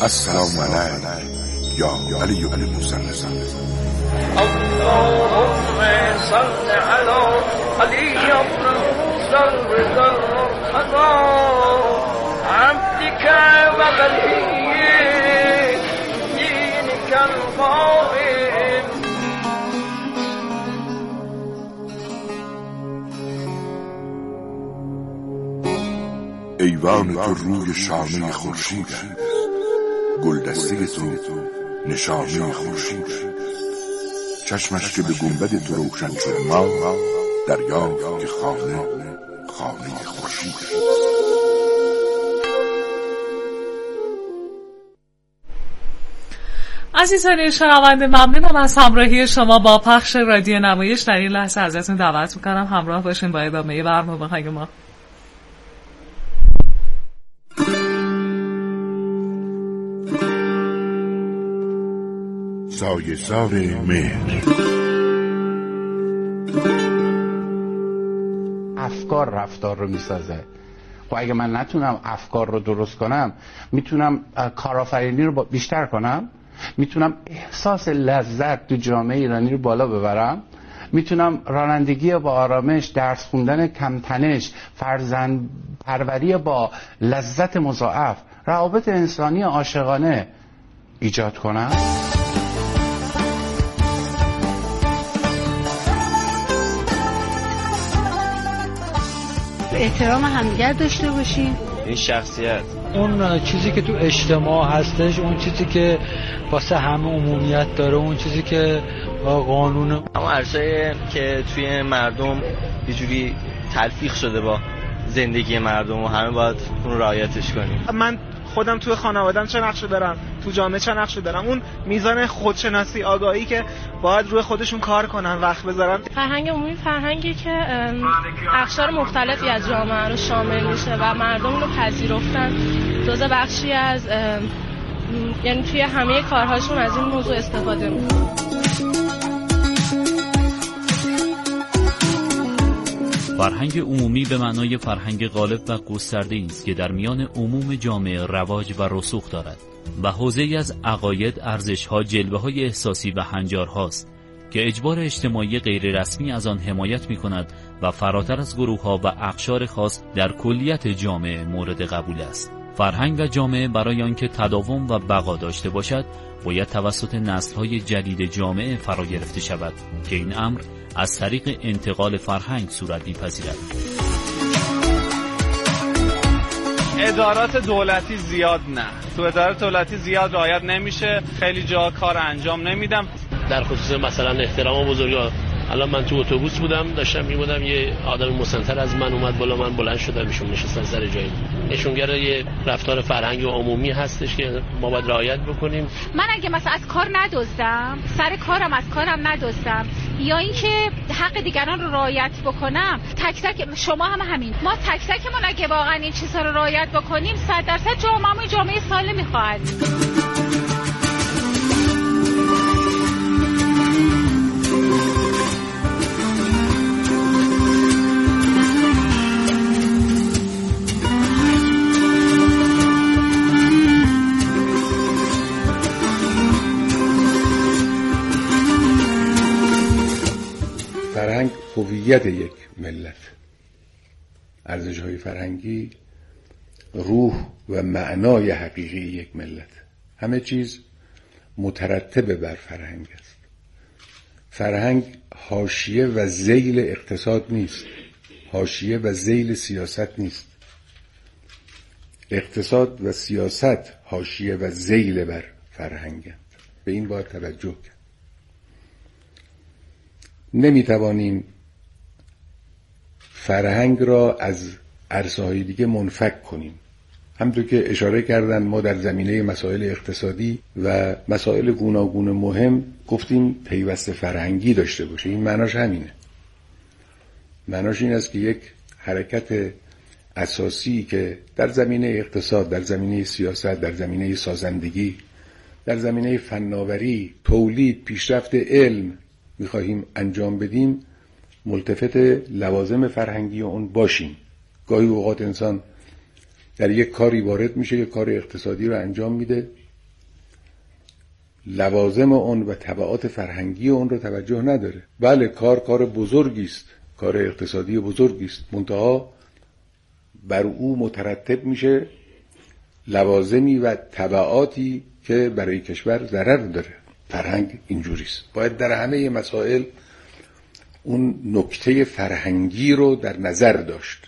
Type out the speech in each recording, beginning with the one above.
السلام علیک یا علی بن موسی. اللهم صل على علی بن موسی الرضا عبدك وولي دينك القائم. ایوان تو روی شانه خورشید است، گلدسته تو نشانه خورشید، چشمش که به گنبد تو روشن شد ما دریافت که خانه خورشید. عزیزان شنونده، ممنونم از همراهی شما با پخش رادیو نمایش. در این لحظه ازتون دعوت میکنم همراه باشین با ادامه برنامه‌های ما. سایه‌زار مهر. افکار رفتار رو میسازه. خب اگه من نتونم افکار رو درست کنم، میتونم کارآفرینی رو بیشتر کنم، میتونم احساس لذت تو جامعه ایرانی رو بالا ببرم، میتونم رانندگی با آرامش، درس خوندن کمتنش، فرزند پروری با لذت مضاعف، روابط انسانی عاشقانه ایجاد کنم. احترام همدیگر داشته باشین. این شخصیت، اون چیزی که تو اجتماع هستش، اون چیزی که واسه همه عمومیت داره، اون چیزی که قانون، اما ارزشی که توی مردم یه جوری تلفیق شده با زندگی مردم و همه باید اون رعایتش کنیم. من خودم توی خانواده‌ام چه نقشی دارم، تو جامعه چه نقشی دارم، اون میزان خودشناسی، آگاهی که باید روی خودشون کار کنن، وقت بذارن. فرهنگ عمومی فرهنگی که اقشار مختلفی از جامعه رو شامل میشه و مردم رو پذیرفتن، جزء بخشی از یعنی توی همه کارهاشون از این موضوع استفاده میکنن. فرهنگ عمومی به معنای فرهنگ غالب و گسترده است که در میان عموم جامعه رواج و رسوخ دارد و حوزه‌ای از عقاید، ارزش‌ها، جلوه‌های احساسی و هنجارهاست که اجبار اجتماعی غیر رسمی از آن حمایت می‌کند و فراتر از گروه‌ها و اقشار خاص در کلیت جامعه مورد قبول است. فرهنگ و جامعه برای آنکه تداوم و بقا داشته باشد باید توسط نسل‌های جدید جامعه فرا گرفته شود که این امر از طریق انتقال فرهنگ صورت می‌پذیرد. ادارات دولتی زیاد نه، تو ادارات دولتی زیاد رعایت نمیشه، خیلی جا کار انجام نمیدم. در خصوص مثلا احترام بزرگا، الان من تو اتوبوس بودم داشتم میمودم، یه آدم مسن‌تر از من اومد بالا، من بلند شدم، ایشون نشستن سر جایی. نشونگر یه رفتار فرهنگی و عمومی هستش که ما باید رعایت بکنیم. من اگه مثلا از کار ندزدم، سر کارم از کارم ندزدم، یا اینکه حق دیگران رو رعایت بکنم، تک تک شما هم همین، ما تک تکمون اگه واقعا این چیزا رو رعایت بکنیم 100% جامعه‌مون جامعه سالمی خواهد. فرهنگ هویت یک ملت، ارزش‌های فرهنگی روح و معنای حقیقی یک ملت. همه چیز مترتب بر فرهنگ است. فرهنگ حاشیه و ذیل اقتصاد نیست، حاشیه و ذیل سیاست نیست. اقتصاد و سیاست حاشیه و ذیل بر فرهنگند. به این باید توجه کرد. نمیتوانیم فرهنگ را از عرصه‌های دیگه منفک کنیم. همونطور که اشاره کردن، ما در زمینه مسائل اقتصادی و مسائل گوناگون مهم گفتیم پیوست فرهنگی داشته باشه. این معناش همینه. معناش این است که یک حرکت اساسی که در زمینه اقتصاد، در زمینه سیاست، در زمینه سازندگی، در زمینه فناوری، تولید، پیشرفت علم میخواهیم انجام بدیم، ملتفت لوازم فرهنگی اون باشیم. گاهی اوقات انسان در یک کاری وارد میشه، یک کار اقتصادی رو انجام میده، لوازم اون و تبعات فرهنگی اون رو توجه نداره. بله کار بزرگی است، کار اقتصادی بزرگی است، منتها بر او مترتب میشه لوازمی و تبعاتی که برای کشور ضرر داره. فرهنگ اینجوریست، باید در همه مسائل اون نکته فرهنگی رو در نظر داشت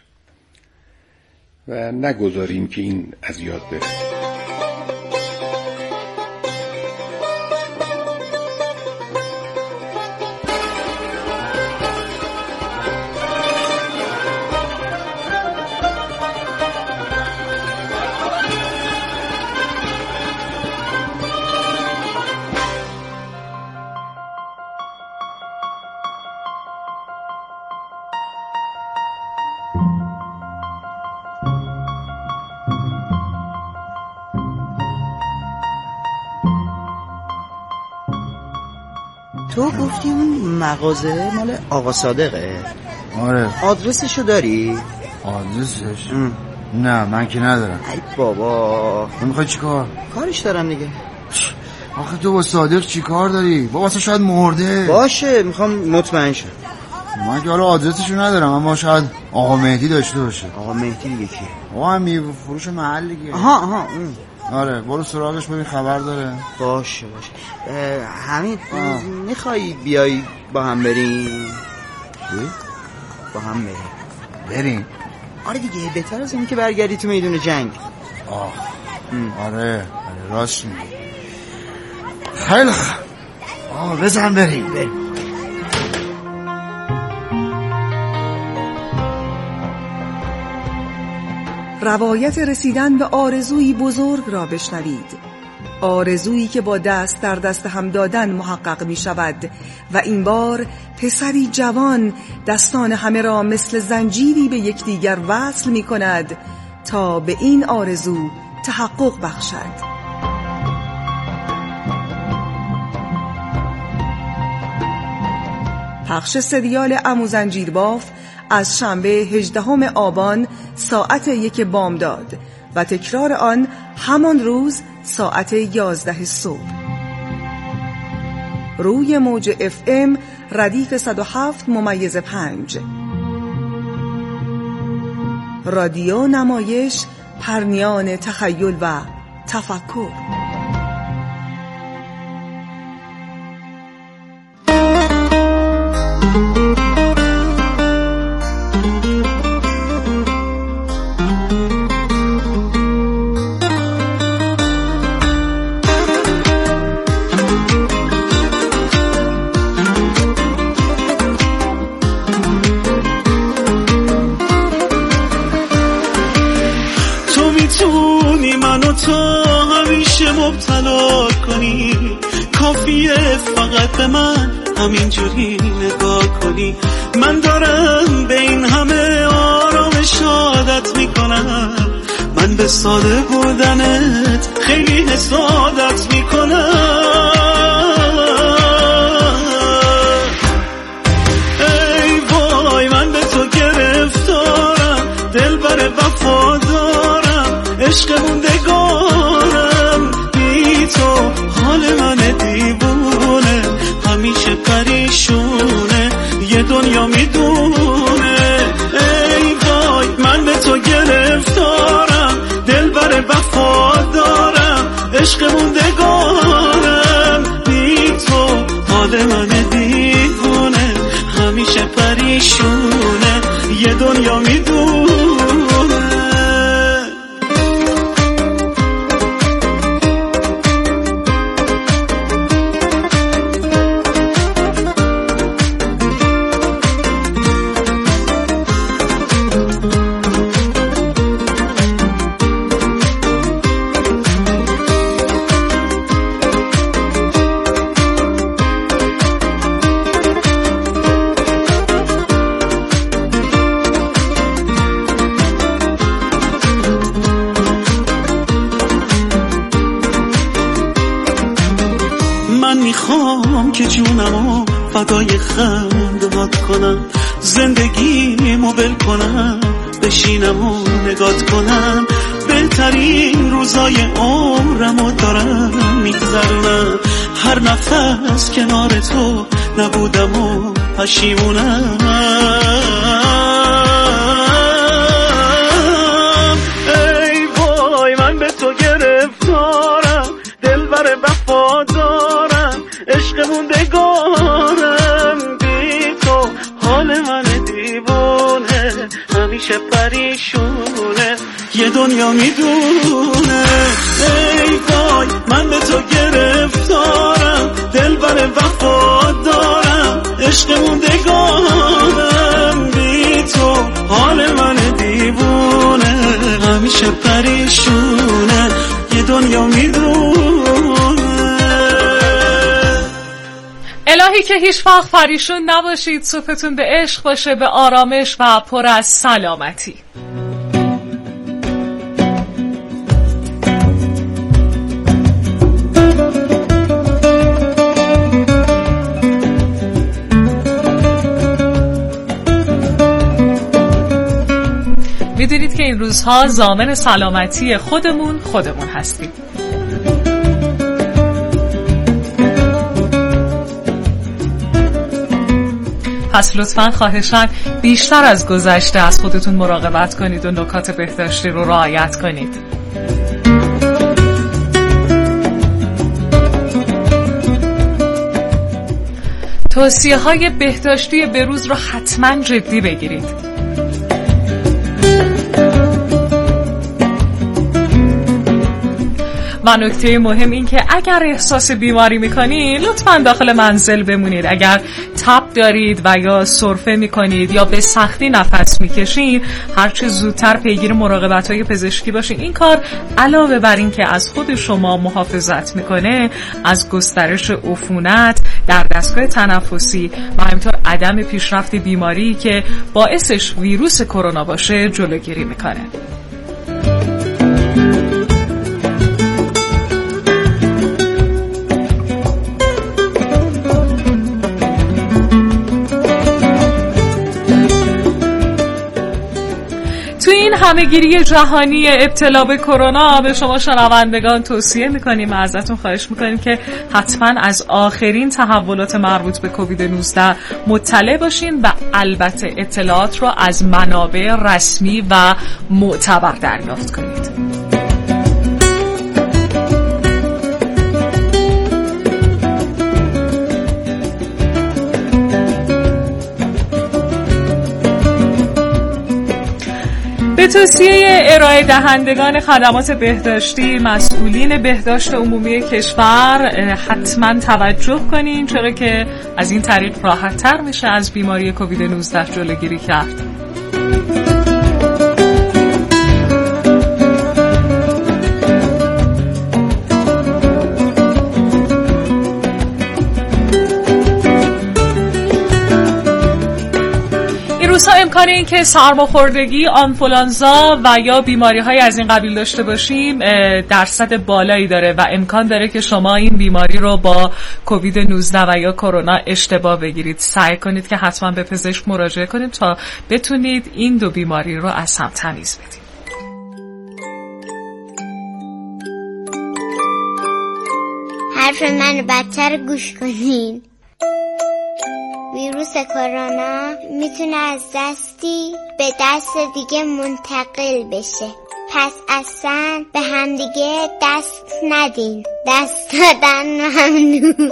و نگذاریم که این از یاد بره. تو گفتی اون مغازه مال آقا صادقه؟ آره. آدرسشو داری؟ آدرسش؟ نه من که ندارم. ای بابا میخوای چی کار؟ کارش دارم دیگه. آخه تو با صادق چی کار داری؟ بابا اصلا شاید مرده. باشه میخوام مطمئن شم. من که حالا آدرسشو ندارم اما شاید آقا مهدی داشته باشه. آقا مهدی دیگه کیه؟ آقا هم میوه فروش محل دیگه. آها آره برو سراغش ببین خبر داره. باشه حمید میخوای بیای با هم بریم؟ با هم بریم؟ آره دیگه بهتر از این که برگردی تو میدون جنگ. آره راست میگی. خیلی خوب بزن بریم. روایت رسیدن به آرزویی بزرگ را بشنوید. آرزویی که با دست در دست هم دادن محقق می شود و این بار پسری جوان دستان همه را مثل زنجیری به یکدیگر وصل می کند تا به این آرزو تحقق بخشد. پخش سریال عمو زنجیرباف از شنبه 18 آبان ساعت 1 بامداد و تکرار آن همان روز ساعت 11 صبح. روی موج FM ردیف 107.5 رادیو نمایش پرنیان تخیل و تفکر. فقط به من همینجوری نگاه کنی، من دارم به این همه آرامش عادت میکنم، من به ساده بودنت خیلی حسادت میکنم. ای وای من به تو گرفتارم، دلبر وفادارم، عشق موندگارم، بی تو حال من دیوونه همیشه پریشونه، یه دنیا میدونه. ای وای من به تو گرفتارم، دلبر وفادارم، عشق موندگارم، بی تو حال من دیوونه همیشه پریشونه، یه دنیا میدونه. که جونمو فدای خندهات کنم، زندگیمو ول کنم، بشینم و نگات کنم، بهترین روزای عمرمو دارم میگذرونم. هر نفس کنار تو نبودم و پشیمونم. ای وای من به تو گرفتارم، دلبر وفادارم، عشق موندگارم. بی تو حال من دیوونه همیشه پریشونه، یه دنیا میدونه. ای وای من به تو گرفتارم، دلبر وفادارم، عشق موندگارم. بی تو حال من دیوونه همیشه پریشونه، یه دنیا میدونه. الهی که هیچ وقت پریشون نباشید، صبحتون به عشق باشه، به آرامش و پر از سلامتی. میدونید که این روزها ضامن سلامتی خودمون هستیم. پس لطفاً خواهشاً بیشتر از گذشته از خودتون مراقبت کنید و نکات بهداشتی رو رعایت کنید. توصیه‌های بهداشتی بروز رو حتماً جدی بگیرید. و نکته مهم این که اگر احساس بیماری میکنید لطفاً داخل منزل بمونید. اگر تب دارید و یا سرفه میکنید یا به سختی نفس میکشید، هرچه زودتر پیگیر مراقبت‌های پزشکی باشید. این کار علاوه بر این که از خود شما محافظت میکنه، از گسترش عفونت در دستگاه تنفسی و همینطور عدم پیشرفت بیماری که باعثش ویروس کرونا باشه جلوگیری میکنه. تو این همه‌گیری جهانی ابتلا به کرونا به شما شنوندگان توصیه میکنیم و ازتون خواهش میکنیم که حتما از آخرین تحولات مربوط به کووید 19 مطلع باشین و البته اطلاعات رو از منابع رسمی و معتبر دریافت کنید. به توصیه ارائه دهندگان خدمات بهداشتی، مسئولین بهداشت عمومی کشور حتما توجه کنین، چرا که از این طریق راحت‌تر میشه از بیماری کووید 19 جلوگیری کرد. روزها امکان این که سرماخوردگی، آنفولانزا و یا بیماری‌های از این قبیل داشته باشیم درصد بالایی داره و امکان داره که شما این بیماری رو با کووید 19 و یا کرونا اشتباه بگیرید. سعی کنید که حتما به پزشک مراجعه کنید تا بتونید این دو بیماری رو از هم تمیز بدید. حرف من بدتر گوش کنین. ویروس کرونا میتونه از دستی به دست دیگه منتقل بشه، پس اصلا به همدیگه دست ندین. دست دادن ممنوع.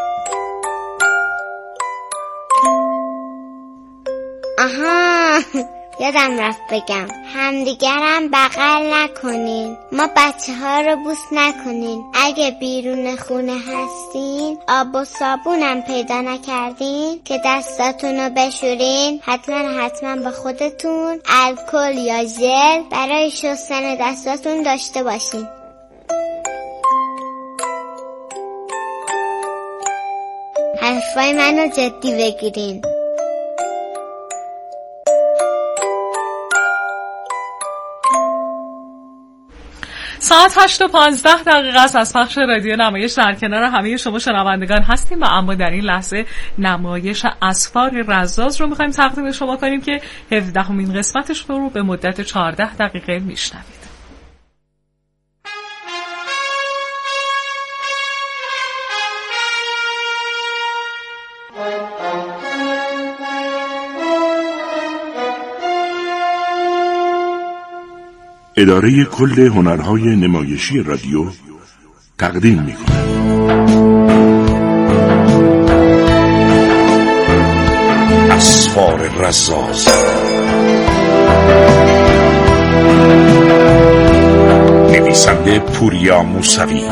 آها یادم رفت بگم، همدیگرم بغل نکنین. ما بچه ها رو بوس نکنین. اگه بیرون خونه هستین آب و صابونم پیدا نکردین که دستاتون رو بشورین، حتما به خودتون الکل یا ژل برای شستن دستاتون داشته باشین. حرفای منو جدی بگیرین. ساعت 8:15 است از پخش رادیو نمایش. در کنار همه شما شنوندگان هستیم و اما در این لحظه نمایش اسفار رزاز رو می‌خوایم تقدیم شما کنیم که 17مین قسمتش رو به مدت 14 دقیقه میشنوید. اداره کل هنرهای نمایشی رادیو تقدیم می‌کند. اسفار رزاز، نویسنده پوریا موسوی،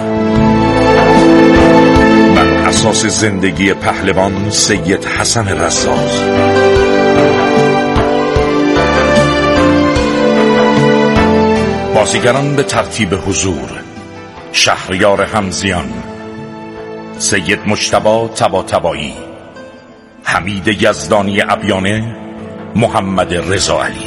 بر اساس زندگی پهلوان سید حسن رزاز. بازیگران به ترتیب حضور: شهریار حمزیان، سید مجتبی طباطبایی، حمید یزدانی ابیانه، محمد رضا علی.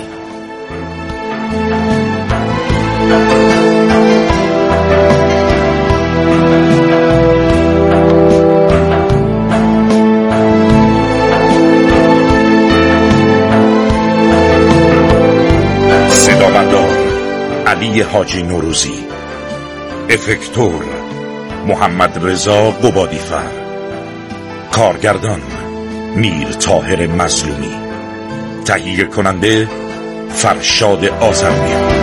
صدابردار علی حاجی نوروزی، افکتور محمد رضا قبادیفر، کارگردان میر طاهر مظلومی، تهیه کننده فرشاد آذربیان.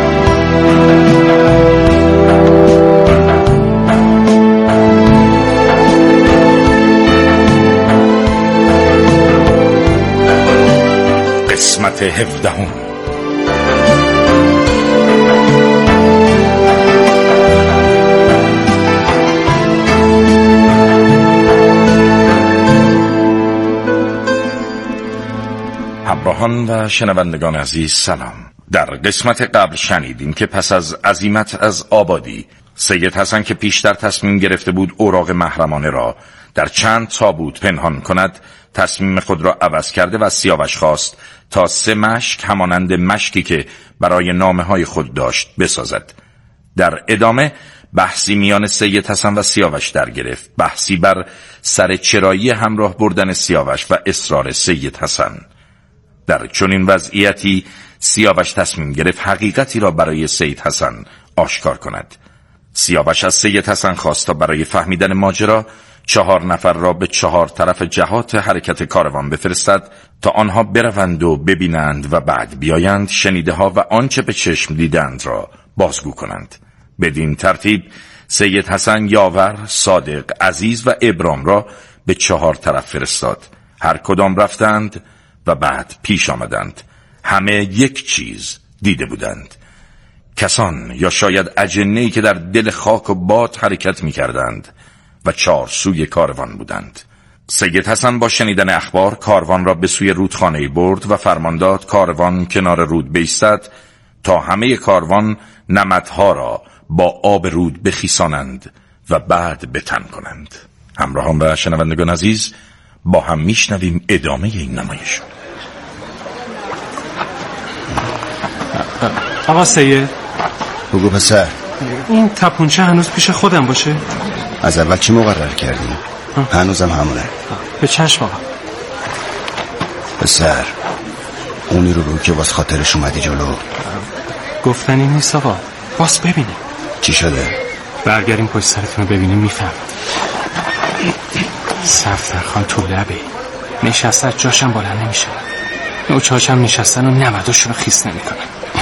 قسمت 17. همراهان و شنوندگان عزیز سلام. در قسمت قبل شنیدیم که پس از عزیمت از آبادی، سید حسن که پیشتر تصمیم گرفته بود اوراق محرمانه را در چند تابوت پنهان کند، تصمیم خود را عوض کرده و از سیاوش خواست تا 3 مشک همانند مشکی که برای نامه‌های خود داشت بسازد. در ادامه بحثی میان سید حسن و سیاوش در گرفت، بحثی بر سر چرایی همراه بردن سیاوش و اصرار سید حسن. در چنین وضعیتی سیاوش تصمیم گرفت حقیقتی را برای سید حسن آشکار کند. سیاوش از سید حسن خواست تا برای فهمیدن ماجرا 4 نفر را به 4 طرف جهات حرکت کاروان بفرستد تا آنها بروند و ببینند و بعد بیایند شنیده ها و آنچه به چشم دیدند را بازگو کنند. بدین ترتیب سید حسن یاور، صادق، عزیز و ابرام را به 4 طرف فرستاد. هر کدام رفتند و بعد پیش آمدند. همه یک چیز دیده بودند. کسان یا شاید اجنه‌ای که در دل خاک و باد حرکت می کردند و 4 سوی کاروان بودند. سید حسن با شنیدن اخبار کاروان را به سوی رودخانه برد و فرمان داد کاروان کنار رود بایستد تا همه کاروان نمدها را با آب رود بخیسانند و بعد بتن کنند. همراهان و شنوندگان عزیز، با هم میشنویم ادامه این نمایش. آقا سید، بگو پسر، این تپونچه هنوز پیش خودم باشه؟ از اول چی مقرر کردیم؟ هنوزم همونه. به چشم آقا. پسر، اونی رو که باز خاطرش اومدی جلو گفتنی نیست آقا، باز ببینیم چی شده. برگردیم پشت سرتون رو ببینیم میفهم. صفدرخان تو لبه نشسته، جاشم بلند نمیشه، نوچه‌هاشم نشستن و نمداشون رو خیس نمیکنن.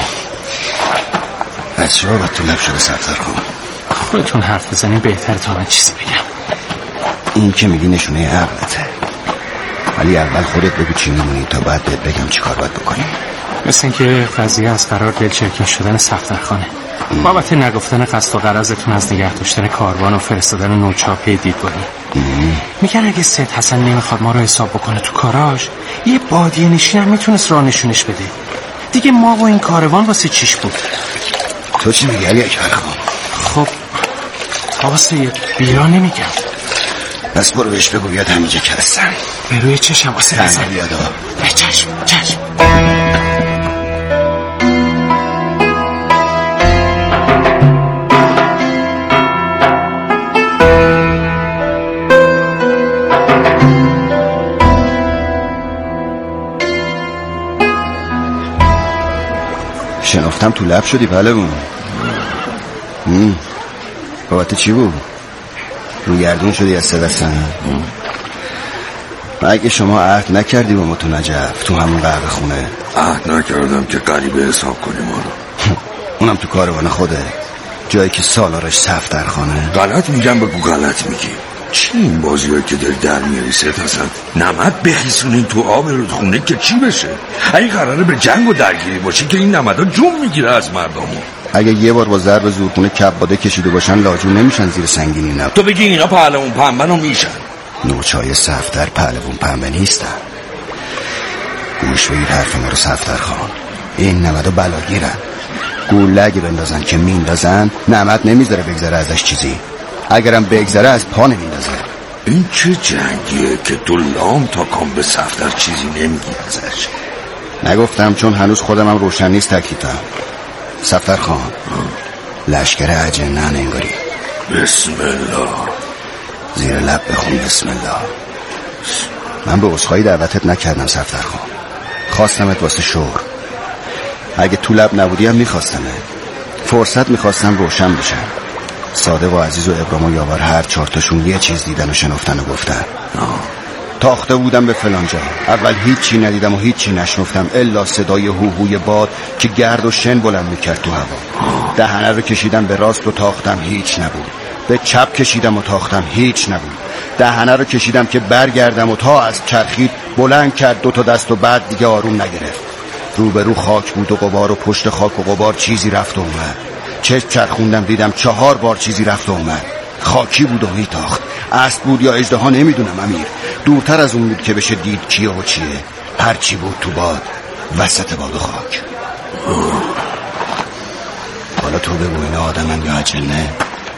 از چرا باید تو لب شده صفدرخان؟ خودتون حرف بزنیم بهتره تا من چیزی بگم. این که میگی نشونه عقلته، ولی اول خودت بگو چی میمونی تا بعد بهت بگم چی کار باید بکنیم. مثل این که قضیه از قرار دلچرکین شدن صفدرخانه، بابت نگفتن قصد و غرضتون از نگه داشتن کاروان و فرستادن نوچاپه دیدبانی. میگن اگه سید حسن نمیخواد ما رو حساب بکنه تو کاراش، یه بادیه نشین هم میتونست راه نشونش بده. دیگه ما و این کاروان واسه چیش بود؟ تو چی میگی علی اکبر خان؟ خب آقا سید، بیرا نمیگم. بس برو بهش بگو بیاد همینجا که هستم. به روی چشم واسه بزن بیاد. به چشم چشم. شنفتم تو لب شدی پهلوان. بابت چی بود؟ رو گردون شدی از صد سنه. اگه شما عهد نکردی با ما تو نجف تو همون قهوه خونه؟ عهد نکردم که غریبه حساب کنی ما رو. اونم تو کاروان خوده، جایی که سالارش صفدرخانه. غلط میگم بگو غلط میگی. چی این بازیایی که داری در میاری سید حسن؟ نمد بخیسونین تو آب رودخونه که چی بشه؟ اگه قراره به جنگ و درگیری باشه که این نمدا جون میگیره از مردمو. اگه یه بار با ضرب زورخونه کباده کشیده باشن لاجون نمیشن زیر سنگینی نبود. تو بگی اینا پهلوون پنبنو میشن. نوچای صفدر پهلوون پنبه نیستن. گوش بگیر حرف ما رو صفدرخان. این نمدا بلاگیرن. گوله اگه بندازن که میندازن، نمد نمیذاره بگذره ازش چیزی. اگرم بگذره از پا نمیندازه. این چه جنگیه که تو لام تا کام به صفدر چیزی نمیگی ازش؟ نگفتم چون هنوز خودم هم روشن نیست تکلیفم. صفدرخان لشکر اجنه انگاری. بسم الله. زیر لب بخون بسم الله. من به عذرخواهی دعوتت نکردم صفدرخان، خواستمت واسه شور. اگه تو لب نبودی هم میخواستمت. فرصت میخواستم روشن بشم. ساده و عزیز و ابرام و یاور هر 4 تاشون یه چیز دیدن و شنفتن و گفتن. تاخته بودم به فلان جا. اول هیچی ندیدم و هیچی نشنفتم الا صدای هوهوی باد که گرد و شن بلند میکرد تو هوا. دهنه رو کشیدم به راست و تاختم هیچ نبود. به چپ کشیدم و تاختم هیچ نبود. دهنه رو کشیدم که برگردم و تا از چرخید بلند کرد 2 تا دست و بعد دیگه آروم نگرفت. روبرو خاک بود و غبار و پشت خاک و غبار چیزی رفت و اومد. چشم چرخوندم دیدم 4 بار چیزی رفت و اومد. خاکی بود و میتاخت. اسب بود یا اژدها نمیدونم امیر. دورتر از اون بود که بشه دید کیه و چیه. هرچی بود تو باد، وسط باد و خاک. حالا تو بگو اینا آدمن یا اجنه؟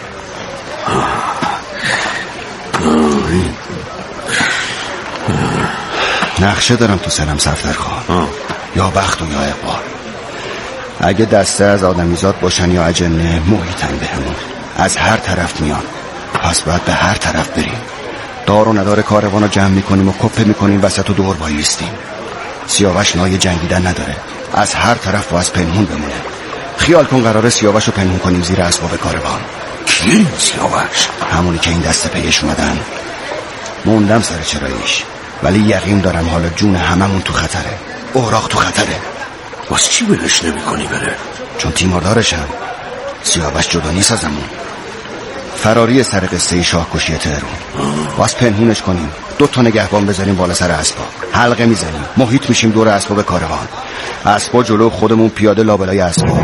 نقشه دارم تو سرم صفدرخان. یا بخت و یا اقبال. اگه دسته از آدمیزاد باشن یا اجنه محیطن به همون. از هر طرف میان. پس باید به هر طرف بریم. دار و ندار کاروان رو جمع میکنیم و کپه میکنیم وسط و دور بایستیم. سیاوش نای جنگیدن نداره. از هر طرف و از پنهون بمونه. خیال کن قراره سیاوش رو پنهون کنیم زیر اسباب کاروان. کی سیاوش؟ همونی که این دسته پیش اومدن. موندم سر چراییش، ولی یقین دارم حالا جون هممون تو خطره. اوراق تو خطره. واسه چی ولش نمی‌کنی بره؟ چون تیماردارشم. سیاوش جدا نیست ازمون. فراری سر قصه شاهکشی تهران. باز پنهونش کنیم. 2 تا نگهبان بذاریم بالا سر اسبا. حلقه میزنیم. محیط میشیم دور اسباب کاروان. اسبا جلو، خودمون پیاده لابلای اسبا.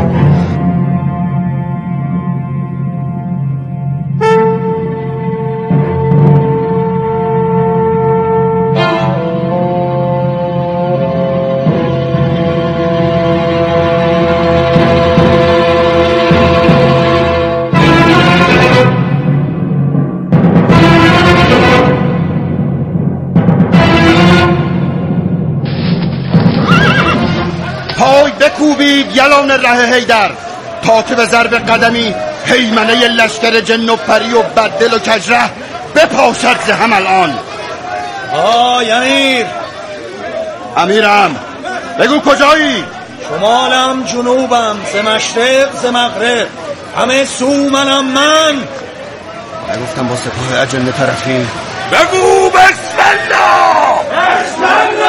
یلان ره حیدر تا که به ضرب قدمی هیمنه لشکر جن و پری و بددل و کجره بپاشد ز هم الان. آی امیر. امیرم. بگو کجایی؟ شمالم جنوبم، ز مشرق ز مغرب، همه سو منم من. نگفتم با سپاه اجنه طرفی؟ بگو بسم الله. بسم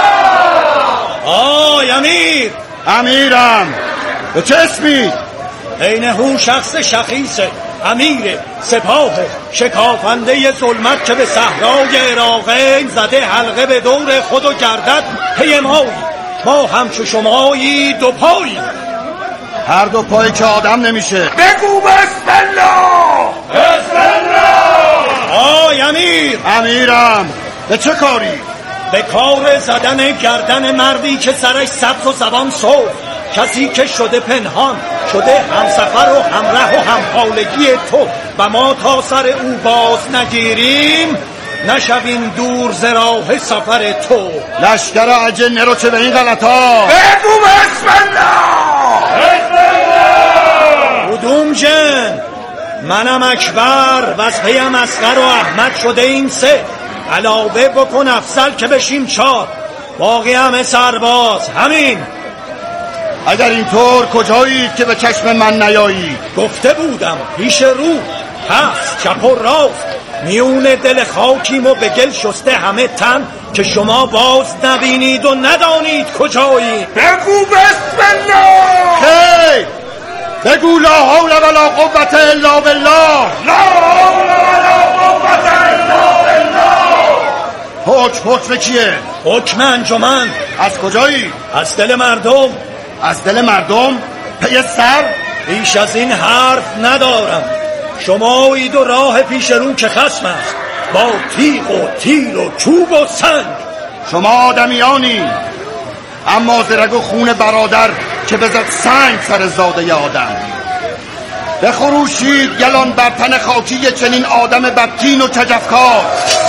الله. آی امیر. امیرم. به چه اسمی؟ اینهو شخص شخیصه، امیر سپاه شکافنده ظلمت که به صحرای عراقین زده حلقه به دور خود و گردد پی مایی. ما همچو شمایی 2 پایی. هر 2 پایی که آدم نمیشه. بگو بسم الله. بسم الله. آی امیر. امیرم. به چه کاری؟ به کار زدن گردن مردی که سرش سبز و زبان سرخ، کسی که شده پنهان، شده همسفر و همراه و همحالگی تو و ما تا سر او باز نگیریم نشویم دور ز راه سفر تو. لشکر اجنه رو چه به این غلطا؟ بگو بسم الله. بسم الله. کدوم جن؟ منم اکبر و از پیم اصغر و احمد شده این 3. علاوه بکن افضل که بشیم 4. باقی همه سرباز. همین. اگر اینطور کجایید که به چشم من نیایید؟ گفته بودم پیش رو، پس چپ و راست، میون دل خاکیم و به گل شسته همه تن که شما باز نبینید و ندانید کجایید. بگو بسم الله. خیر بگو لا حول ولا قوة الا بالله. لا حول ولا قوة الا بالله. حکم کیه؟ حکم انجمن. از کجایی؟ از دل مردم. از دل مردم؟ پی سر؟ بیش از این حرف ندارم. شمایید و راه پیش رو که خصم است، با تیغ و تیر و چوب و سنگ. شما آدمیانی، اما ز رگ و خون برادر که بزد سنگ سر زاده آدم. بخروشید گلان بر تن خاکی چنین آدم بدکین و کجفکار.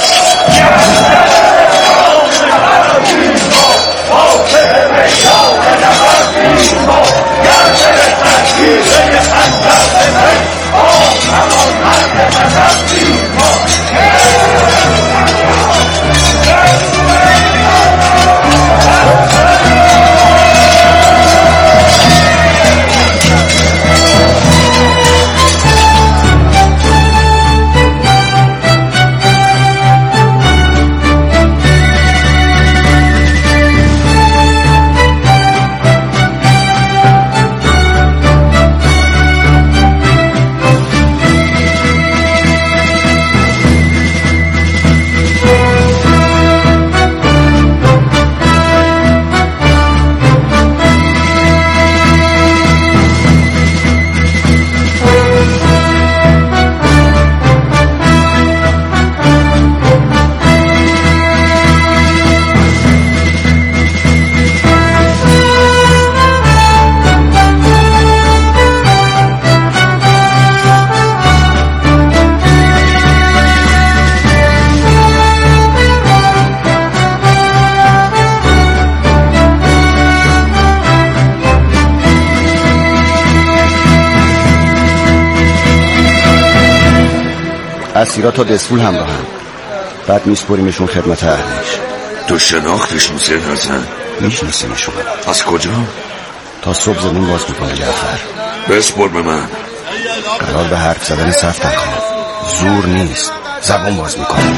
اسیرا تا دسفول همراه هم، بعد میسپریمشون خدمت اهلیش. تو شناختش حسین حسن؟ میشناسیمشون. از کجا؟ تا صبح زمین باز میکنه جعفر. بسپر به من. قرار به حرف زدن صفدر خان. زور نیست، زبون باز میکنه.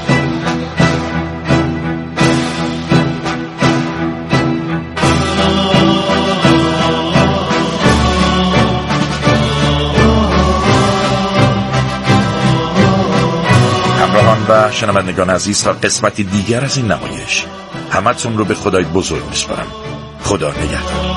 و شنوندگان عزیز، تا قسمت دیگر از این نمایش همتون رو به خدای بزرگ میسپارم. خدا نگهدار.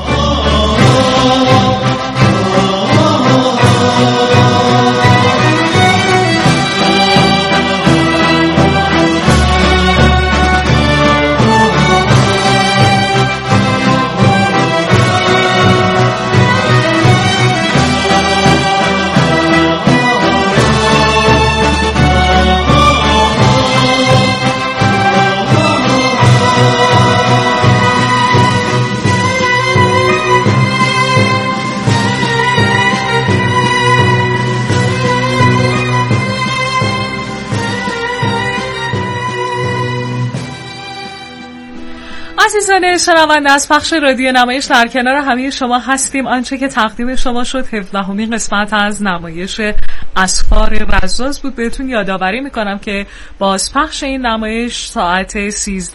عزیزان شنونده، از پخش رادیو نمایش در کنار همه شما هستیم. آنچه که تقدیم شما شد 17مین قسمت از نمایش اسفار رزاز بود. بهتون یادآوری میکنم که بازپخش این نمایش ساعت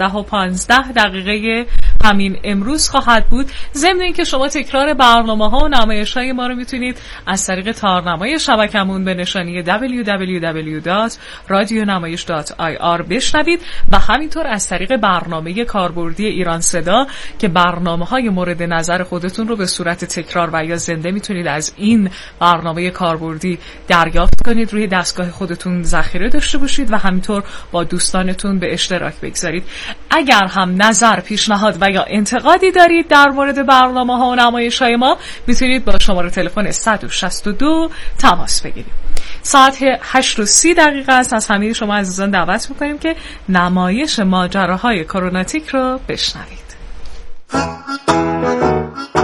13:15 همین امروز خواهد بود. ضمن اینکه شما تکرار برنامه‌ها و نمایش‌های ما رو میتونید از طریق تارنمای شبکمون به نشانی www.radionamayish.ir بشنوید و همینطور از طریق برنامه کاربردی ایران صدا که برنامه‌های مورد نظر خودتون رو به صورت تکرار و یا زنده میتونید از این برنامه کاربردی دریافت کنید، روی دستگاه خودتون ذخیره داشته باشید و همینطور با دوستانتون به اشتراک بگذارید. اگر هم نظر، پیشنهاد و یا انتقادی دارید در مورد برنامه‌ها و نمایش‌های ما، میتونید با شماره تلفن 162 تماس بگیرید. ساعت 8:30 است. از همه شما عزیزان دعوت میکنیم که نمایش ماجراهای کروناتیک رو بشنوید.